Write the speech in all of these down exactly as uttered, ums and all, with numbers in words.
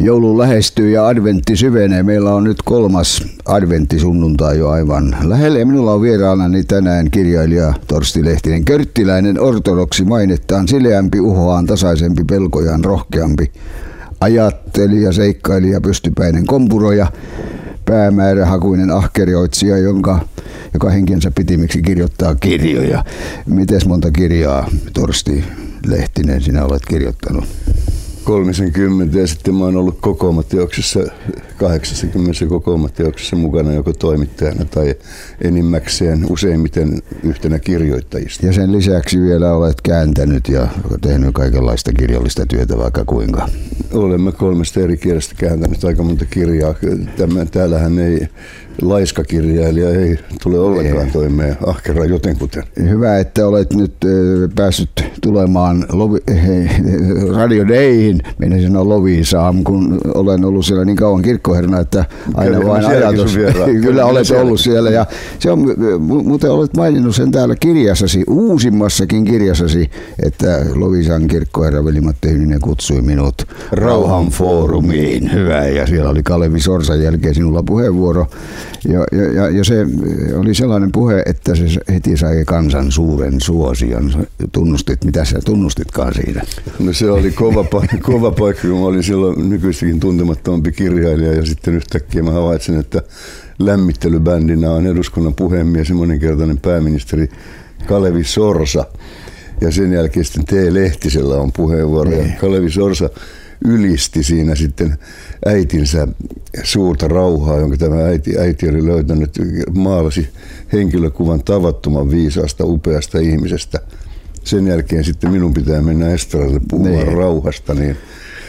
Joulu lähestyy ja adventti syvenee. Meillä on nyt kolmas adventtisunnuntai jo aivan lähellä. Ja minulla on vieraanani tänään kirjailija Torsti Lehtinen. Körttiläinen ortodoksi mainettaan, sileämpi uhoaan, tasaisempi pelkojaan, rohkeampi ajattelija, seikkailija, pystypäinen kompuroja, päämäärähakuinen ahkerioitsija, jonka, joka henkensä pitimiksi kirjoittaa kirjoja. Mites monta kirjaa, Torsti Lehtinen, sinä olet kirjoittanut? kolmekymmentä ja sitten mä oon ollut kokoomateoksessa, kahdeksankymmentä kokoomateoksessa mukana joko toimittajana tai enimmäkseen useimmiten yhtenä kirjoittajista. Ja sen lisäksi vielä olet kääntänyt ja tehnyt kaikenlaista kirjallista työtä vaikka kuinka. Olemme kolmesta eri kielestä kääntänyt aika monta kirjaa. Tämä, täällähän ei laiskakirjailija ei tule ollenkaan toimeen ahkera jotenkuten. Hyvä, että olet nyt päässyt tulemaan Lovi, hei, Radio Dayhin, menen sanoa Loviisaan, kun olen ollut siellä niin kauan kirkkoherrana, että aina Kyllä, vain ajatus. Kyllä, Kyllä olet siellä. ollut siellä. Ja se on, muuten olet maininnut sen täällä kirjassasi, uusimmassakin kirjassasi, että Loviisan kirkkoherra Veli-Matti Hyninen kutsui minut Rauhan foorumiin. Hyvä, ja siellä oli Kalevi Sorsan jälkeen sinulla puheenvuoro. Ja, ja, ja se oli sellainen puhe, että se heti sai kansan suuren suosion. Tunnustit, mitä sä tunnustitkaan siinä? No se oli kova, kova paikka, kun mä olin silloin nykyistäkin tuntemattomampi kirjailija ja sitten yhtäkkiä mä havaitsin, että lämmittelybändinä on eduskunnan puhemies ja moninkertainen pääministeri Kalevi Sorsa. Ja sen jälkeen sitten T. Lehtisellä on puheenvuoro. Ja Kalevi Sorsa ylisti siinä sitten äitinsä suurta rauhaa, jonka tämä äiti, äiti oli löytänyt, maalasi henkilökuvan tavattoman viisaasta, upeasta ihmisestä. Sen jälkeen sitten minun pitää mennä estradalle puhumaan rauhasta, niin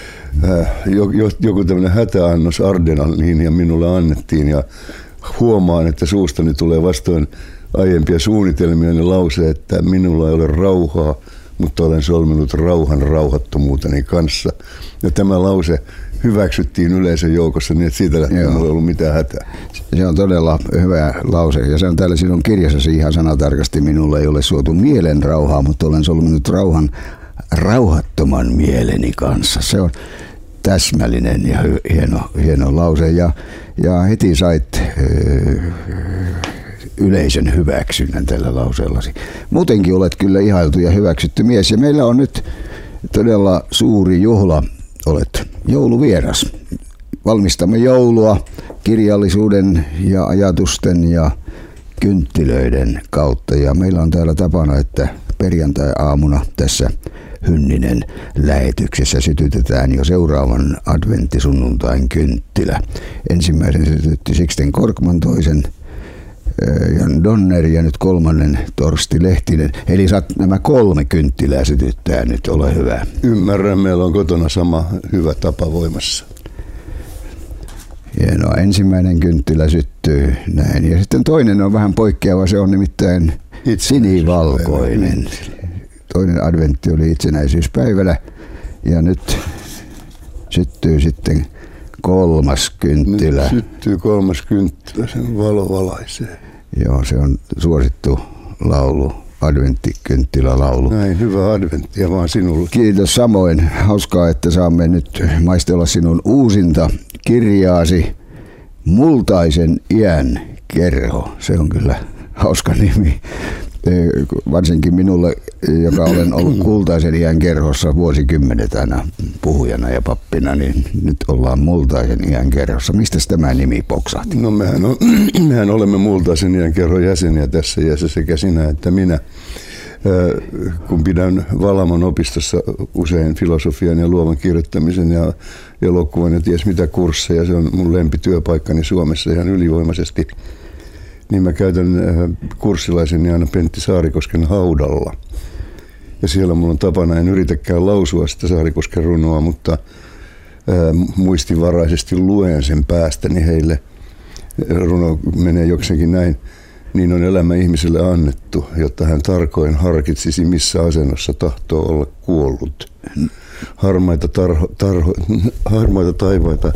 äh, joku tämmöinen hätäannos Ardenaliin ja minulle annettiin ja huomaan, että suustani tulee vastoin aiempia suunnitelmia ne lause, että minulla ei ole rauhaa, mutta olen solminut rauhan rauhattomuuteni kanssa. Ja tämä lause hyväksyttiin yleisön joukossa niin, että siitä lähtien minulla ei ollut mitään hätää. Se on todella hyvä lause. Ja se on täällä sinun kirjassasi ihan sanatarkasti. Minulle ei ole suotu mielen rauhaa, mutta olen solminut rauhan rauhattoman mieleni kanssa. Se on täsmällinen ja hieno, hieno lause. Ja, ja heti sait Öö, yleisön hyväksynnän tällä lauseellasi. Muutenkin olet kyllä ihailtu ja hyväksytty mies. Ja meillä on nyt todella suuri juhla. Olet jouluvieras. Valmistamme joulua kirjallisuuden ja ajatusten ja kynttilöiden kautta. Ja meillä on täällä tapana, että perjantai-aamuna tässä Hynninen lähetyksessä sytytetään jo seuraavan adventtisunnuntain kynttilä. Ensimmäisen sytytti Sixten Korkman, toisen Jan Donner ja nyt kolmannen Torsti Lehtinen. Eli saat nämä kolme kynttilää sytyttää nyt, ole hyvä. Ymmärrän, meillä on kotona sama hyvä tapa voimassa. Hienoa, ensimmäinen kynttilä syttyy näin. Ja sitten toinen on vähän poikkeava, se on nimittäin sinivalkoinen. Toinen adventti oli itsenäisyyspäivänä ja nyt syttyy sitten kolmas kynttilä. Nyt syttyy kolmas kynttilä, sen valo valaisee. Joo, se on suosittu laulu, adventtikynttilälaulu. Näin, hyvää adventtia vaan sinulle. Kiitos samoin. Hauskaa, että saamme nyt maistella sinun uusinta kirjaasi Multaisen iän kerho. Se on kyllä hauska nimi. Varsinkin minulle, joka olen ollut kultaisen iän kerhossa vuosikymmenet aina puhujana ja pappina, niin nyt ollaan Multaisen iän kerhossa. Mistä tämä nimi poksahti? No mehän, on, mehän olemme Multaisen iän kerhon jäseniä tässä iässä, sekä sinä että minä. Kun pidän Valamon opistossa usein filosofian ja luovan kirjoittamisen ja elokuvan ja ties mitä kursseja, se on mun lempityöpaikkani Suomessa ihan ylivoimaisesti. Niin mä käytän kurssilaiseni aina Pentti Saarikosken haudalla. Ja siellä mulla on tapana, en yritäkään lausua sitä Saarikosken runoa, mutta ää, muistivaraisesti luen sen päästäni heille. Runo menee jokseenkin näin. Niin on elämä ihmiselle annettu, jotta hän tarkoin harkitsisi, missä asennossa tahtoo olla kuollut. Harmaita, tarho, tarho, harmaita taivaita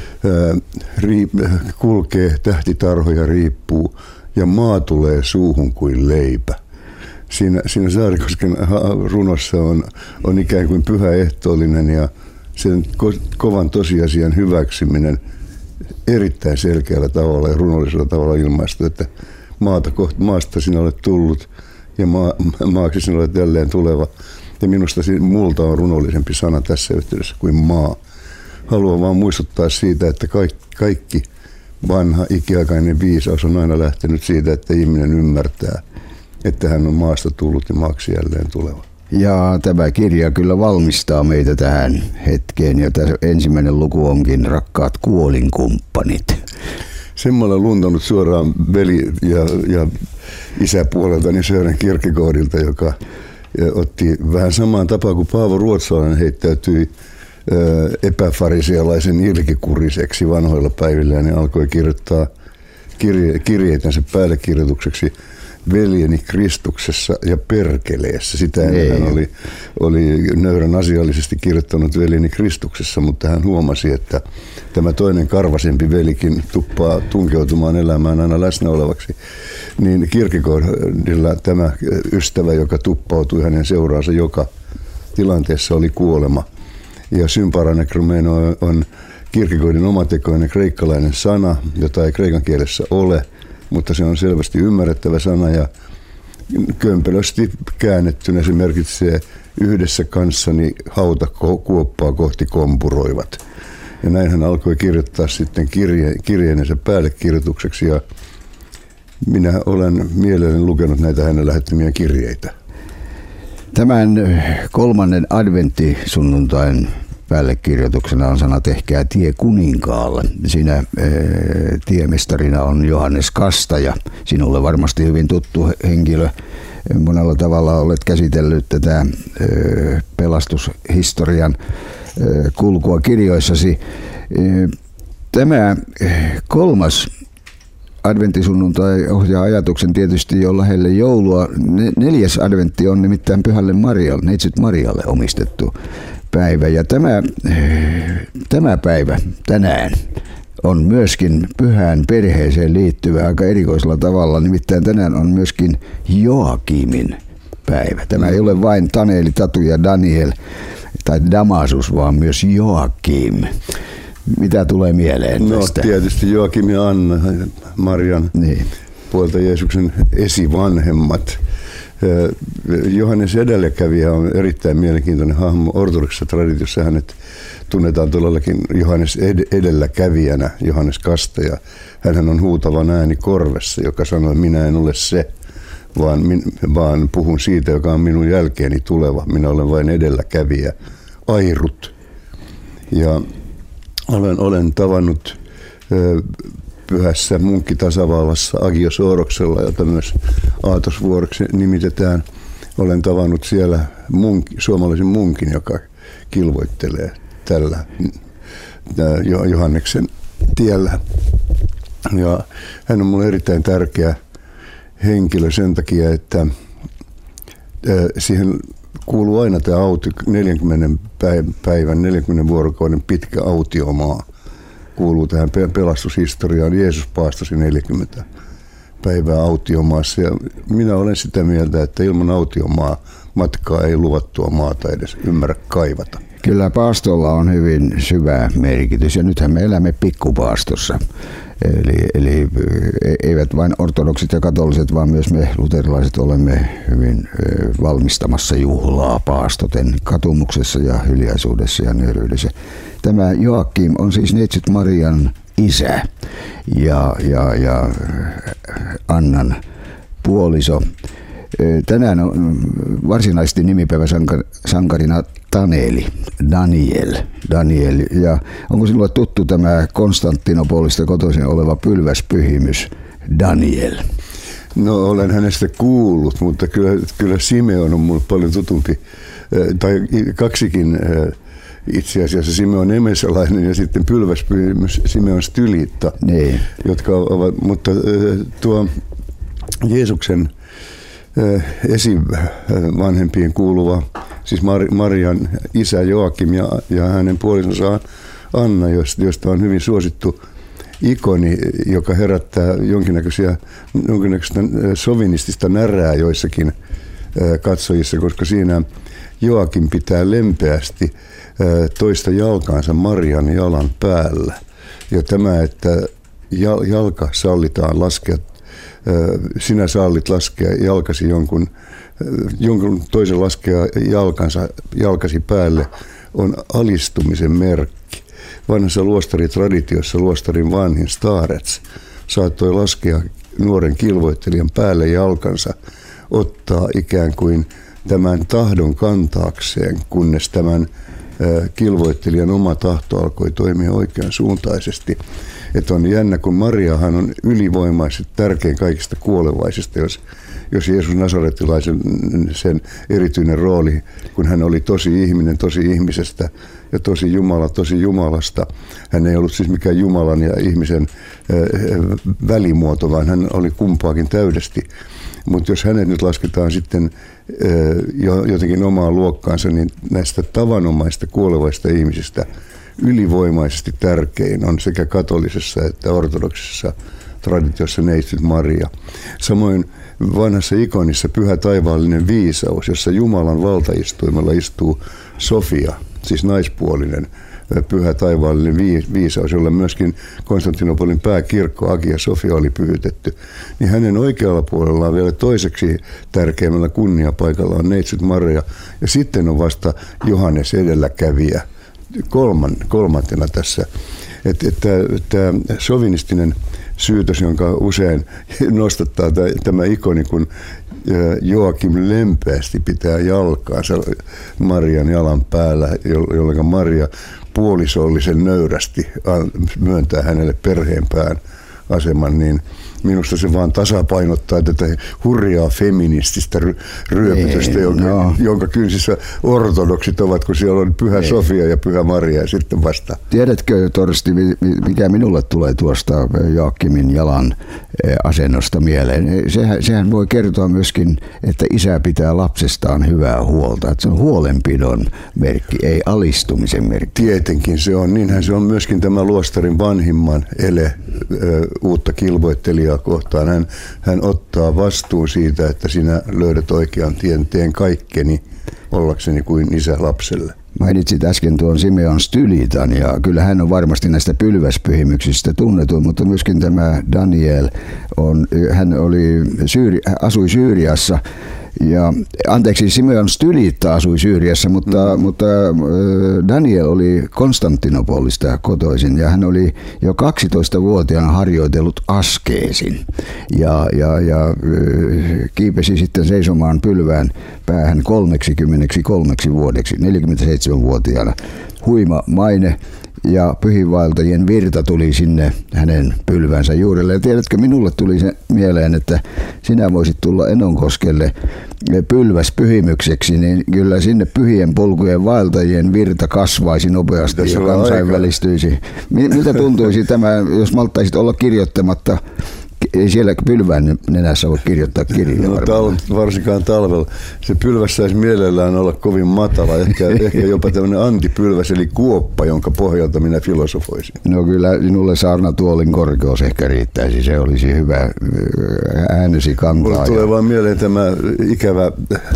Riip, kulkee, tähtitarhoja riippuu ja maa tulee suuhun kuin leipä. Siinä, siinä Saarikosken runossa on, on ikään kuin pyhä ehtoollinen ja sen ko- kovan tosiasian hyväksyminen erittäin selkeällä tavalla ja runollisella tavalla ilmaistu, että maata kohta, maasta sinä olet tullut ja maa, maaksi sinä olet jälleen tuleva. Ja minusta multa on runollisempi sana tässä yhteydessä kuin maa. Haluan vaan muistuttaa siitä, että kaikki, kaikki vanha ikiaikainen viisaus on aina lähtenyt siitä, että ihminen ymmärtää, että hän on maasta tullut ja maaksi jälleen tuleva. Ja tämä kirja kyllä valmistaa meitä tähän hetkeen, ja tässä ensimmäinen luku onkin Rakkaat kuolinkumppanit. Sen mä olen luntannut suoraan veli- ja, ja isäpuoleltani Sören Kierkegaardilta, joka otti vähän samaan tapaan kuin Paavo Ruotsalainen heittäytyi epäfarisialaisen ilkikuriseksi vanhoilla päivillä, niin alkoi kirjoittaa kirje, kirjeitänsä päällekirjoitukseksi Veljeni Kristuksessa ja perkeleessä. Sitä hän oli, oli nöyrän asiallisesti kirjoittanut Veljeni Kristuksessa, mutta hän huomasi, että tämä toinen karvasempi velikin tuppaa tunkeutumaan elämään aina läsnä olevaksi. Niin Kierkegaardilla tämä ystävä, joka tuppautui hänen seuraansa joka tilanteessa, oli kuolema. Ja symparanekromeno on Kierkegaardin omatekoinen kreikkalainen sana, jota ei kreikan kielessä ole, mutta se on selvästi ymmärrettävä sana ja kömpelösti käännettynä se merkitsee yhdessä kanssani hautakuoppaa kohti kompuroivat. Ja näin hän alkoi kirjoittaa sitten kirje, kirjeenensä päällekirjoitukseksi ja minä olen mielelläni lukenut näitä hänen lähettämiä kirjeitä. Tämän kolmannen adventtisunnuntain päällekirjoituksena on sana Tehkää tie kuninkaalle. Siinä e, tiemestarina on Johannes Kastaja. Sinulle varmasti hyvin tuttu henkilö. Monella tavalla olet käsitellyt tätä e, pelastushistorian e, kulkua kirjoissasi. E, tämä kolmas adventtisunnuntai ohjaa ajatuksen tietysti jo lähelle joulua. Neljäs adventti on nimittäin Pyhälle Marialle, Neitsyt Marialle omistettu päivä. Ja tämä, tämä päivä tänään on myöskin pyhään perheeseen liittyvä aika erikoisella tavalla. Nimittäin tänään on myöskin Joakimin päivä. Tämä ei ole vain Taneli, Tatu ja Daniel tai Damasus, vaan myös Joakim. Mitä tulee mieleen tästä? No tietysti Joakim ja Anna, Marian niin. puolta Jeesuksen esivanhemmat. Johannes edelläkävijä on erittäin mielenkiintoinen hahmo. Ortodoksissa traditiossa hänet tunnetaan todellakin Johannes edelläkävijänä, Johannes Kastaja. Hänhän on huutavan ääni korvessa, joka sanoo, että minä en ole se, vaan, min, vaan puhun siitä, joka on minun jälkeeni tuleva. Minä olen vain edelläkävijä, airut. Ja olen, olen tavannut ö, pyhässä munkkitasavallassa Agios Oroksella, jota myös Aatosvuoroksi nimitetään. Olen tavannut siellä munki, suomalaisen munkin, joka kilvoittelee tällä Johanneksen tiellä. Ja hän on minulle erittäin tärkeä henkilö sen takia, että siihen kuuluu aina tämä auti, neljänkymmenen päivän, neljänkymmenen vuorokauden pitkä autiomaa. Kuuluu tähän pelastushistoriaan. Jeesus paastosi neljäkymmentä päivää autiomaassa. Ja minä olen sitä mieltä, että ilman autiomaa matkaa ei luvattua maata edes ymmärrä kaivata. Kyllä paastolla on hyvin syvä merkitys ja nythän me elämme pikkupaastossa. Eli, eli eivät vain ortodoksit ja katoliset, vaan myös me luterilaiset olemme hyvin valmistamassa juhlaa paastoten katumuksessa ja hiljaisuudessa ja nöyryydessä. Tämä Joakim on siis Neitsyt Marian isä ja, ja, ja Annan puoliso. Tänään on varsinaisesti nimipäiväsankarina Taneli, Daniel, Daniel. Ja onko sinulle tuttu tämä Konstantinopolista kotoisin oleva pylväspyhimys Daniel? No olen hänestä kuullut, mutta kyllä, kyllä Simeon on minulle paljon tutumpi, tai kaksikin itse asiassa Simeon Emesalainen ja sitten pylväspyhimys Simeon Stylitta, niin. Jotka ovat, mutta tuo Jeesuksen esivanhempien kuuluva, siis Marian isä Joakim ja, ja hänen puolisonsa Anna, josta on hyvin suosittu ikoni, joka herättää jonkinnäköisiä, jonkinnäköistä sovinistista närää joissakin katsojissa, koska siinä Joakim pitää lempeästi toista jalkaansa Marian jalan päällä. Ja tämä, että jalka sallitaan laskea, sinä sallit laskea jalkasi jonkun, jonkun toisen laskea jalkansa, jalkasi päälle, on alistumisen merkki. Vanhassa luostaritraditiossa luostarin vanhin starets saattoi laskea nuoren kilvoittelijan päälle jalkansa, ottaa ikään kuin tämän tahdon kantaakseen, kunnes tämän kilvoittelijan oma tahto alkoi toimia oikean suuntaisesti. Että on jännä, kun Mariahan on ylivoimaisesti tärkein kaikista kuolevaisista, jos, jos Jeesus Nasaretilaisen sen erityinen rooli, kun hän oli tosi ihminen tosi ihmisestä ja tosi Jumala tosi Jumalasta. Hän ei ollut siis mikään Jumalan ja ihmisen välimuoto, vaan hän oli kumpaakin täydesti. Mutta jos hänet nyt lasketaan sitten jotenkin omaan luokkaansa, niin näistä tavanomaista kuolevaista ihmisistä ylivoimaisesti tärkein on sekä katolisessa että ortodoksisessa traditiossa neitsyt Maria. Samoin vanhassa ikonissa pyhä taivaallinen viisaus, jossa Jumalan valtaistuimella istuu Sofia, siis naispuolinen pyhä taivaallinen viisaus, jolla myöskin Konstantinopolin pääkirkko Hagia Sophia oli pyhytetty, niin hänen oikealla puolellaan vielä toiseksi tärkeimmällä kunniapaikalla on neitsyt Maria, ja sitten on vasta Johannes edelläkävijä kolman, kolmantena tässä. Että et, tämä sovinistinen syytös, jonka usein nostattaa tämä ikoni, kun Joakim lempeästi pitää jalkaansa Marian jalan päällä, jolloin Maria puolisollisen nöyrästi myöntää hänelle perheenpään aseman, niin minusta se vaan tasapainottaa tätä hurjaa feminististä ry- ryöpytystä, Ei, jonka, no. jonka kynsissä ortodoksit ovat, kun siellä on Pyhä Ei. Sofia ja Pyhä Maria ja sitten vasta. Tiedätkö, Torsti, mikä minulle tulee tuosta Joakimin jalan asennosta mieleen? Sehän, sehän voi kertoa myöskin, että isä pitää lapsestaan hyvää huolta. Että se on huolenpidon merkki, ei alistumisen merkki. Tietenkin se on. Niinhän se on myöskin tämä luostarin vanhimman ele uutta kilvoittelijaa kohtaan. Hän, hän ottaa vastuun siitä, että sinä löydät oikean tien, teen kaikkeni ollakseni kuin isä lapselle. Mainitsit äsken tuon Simeon Stylitan, ja kyllä hän on varmasti näistä pylväspyhimyksistä tunnettu, mutta myöskin tämä Daniel, on, hän oli, Syyri, asui Syyriassa. Ja, anteeksi, Simeon Stylita asui Syyriassa, mutta, mm. mutta Daniel oli Konstantinopolista kotoisin, ja hän oli jo kaksitoistavuotiaana harjoitellut askeesin ja, ja, ja kiipesi sitten seisomaan pylvään päähän kolmekymmentäkolme vuodeksi, neljäkymmentäseitsemänvuotiaana. Huima maine. Ja pyhiinvaeltajien virta tuli sinne hänen pylvänsä juurelle. Ja tiedätkö, minulle tuli se mieleen, että sinä voisit tulla Enonkoskelle pylväs pyhimykseksi, niin kyllä sinne pyhien polkujen vaeltajien virta kasvaisi nopeasti ja kansainvälistyisi. Miltä tuntuisi tämä, jos malttaisit olla kirjoittamatta? Ei siellä pylvään nenässä voi kirjoittaa kirjaa. No, tal- varsinkaan talvella. Se pylväs saisi mielellään olla kovin matala. Ehkä, ehkä jopa tämmöinen antipylväs, eli kuoppa, jonka pohjalta minä filosofoisin. No kyllä sinulle saarnatuolin korkeus ehkä riittäisi. Se olisi hyvä äänesi kantaa. Mulle tulee ja... vaan mieleen tämä ikävä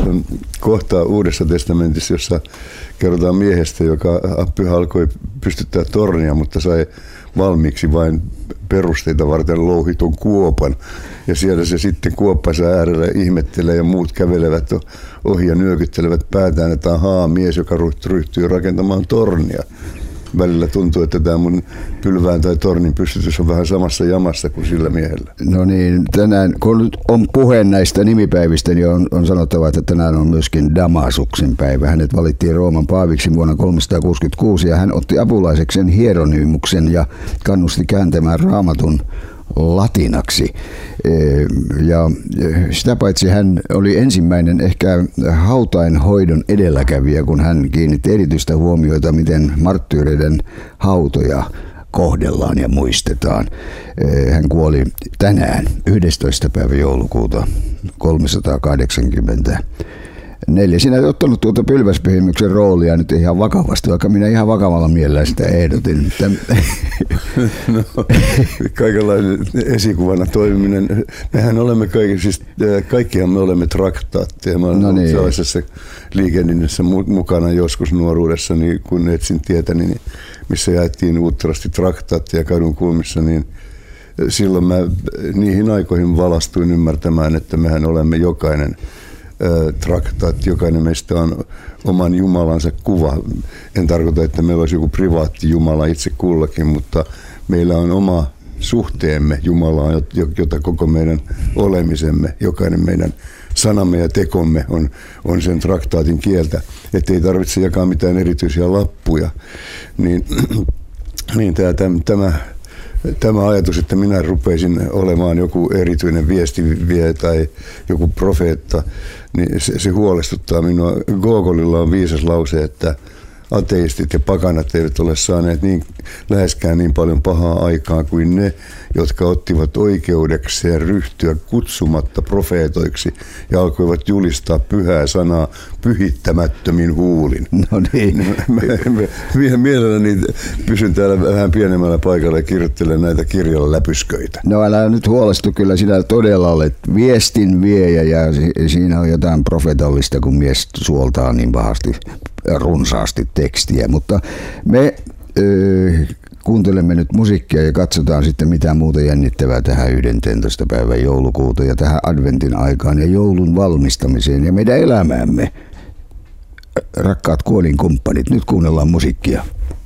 kohta Uudessa testamentissa, jossa kerrotaan miehestä, joka pyhä alkoi pystyttää tornia, mutta sai valmiiksi vain perusteita varten louhitun kuopan. Ja siellä se sitten kuoppansa äärellä ihmettelee ja muut kävelevät ohi ja nyökyttelevät päätään, että ahaa, mies, joka ryhtyy rakentamaan tornia. Välillä tuntuu, että tämä mun pylvään tai tornin pystytys on vähän samassa jamassa kuin sillä miehellä. No niin, tänään kun on puhe näistä nimipäivistä, niin on, on sanottava, että tänään on myöskin Damasuksen päivä. Hänet valittiin Rooman paaviksi vuonna kolmesataakuusikymmentäkuusi ja hän otti apulaisekseen hieronymuksen ja kannusti kääntämään Raamatun latinaksi. Ja sitä paitsi hän oli ensimmäinen ehkä hautainhoidon edelläkävijä, kun hän kiinnitti erityistä huomiota, miten marttyyreiden hautoja kohdellaan ja muistetaan. Hän kuoli tänään yhdestoista päivä joulukuuta kolmesataakahdeksankymmentä Neljä. Sinä et ottanut tuota pylväspyhimyksen roolia nyt ihan vakavasti, vaikka minä ihan vakavalla mielellä sitä ehdotin. No, kaikenlainen esikuvana toimiminen. Mehän olemme kaikki, siis kaikkihan me olemme traktaatteja. Mä olen no niin. sellaisessa liikennässä mukana joskus nuoruudessa, niin kun etsin tietäni, niin missä jaettiin uutterasti traktaatteja kadun kulmissa, niin silloin mä niihin aikoihin valastuin ymmärtämään, että mehän olemme jokainen traktaatti, jokainen meistä on oman Jumalansa kuva. En tarkoita, että meillä olisi joku privaatti Jumala itse kullakin, mutta meillä on oma suhteemme Jumalaan, jota koko meidän olemisemme, jokainen meidän sanamme ja tekomme on, on sen traktaatin kieltä, ettei tarvitse jakaa mitään erityisiä lappuja. Niin, niin tämä, tämä, tämä ajatus, että minä rupeisin olemaan joku erityinen viestivie tai joku profeetta, niin se, se huolestuttaa minua. Gogolilla on viisas lause, että ateistit ja pakanat eivät ole saaneet niin, läheskään niin paljon pahaa aikaa kuin ne, jotka ottivat oikeudekseen ryhtyä kutsumatta profeetoiksi ja alkoivat julistaa pyhää sanaa pyhittämättömin huulin. No niin. Mä mielelläni pysyn täällä vähän pienemmällä paikalla ja kirjoittelen näitä kirjalla läpysköitä. No älä nyt huolestu, kyllä sinä todella olet viestin viejä ja siinä on jotain profetallista, kun mies suoltaa niin pahasti runsaasti tekstiä, mutta me öö, kuuntelemme nyt musiikkia ja katsotaan sitten mitä muuta jännittävää tähän yhdenteentoista päivän joulukuuta ja tähän adventin aikaan ja joulun valmistamiseen ja meidän elämäämme. Rakkaat kuolinkumppanit, nyt kuunnellaan musiikkia.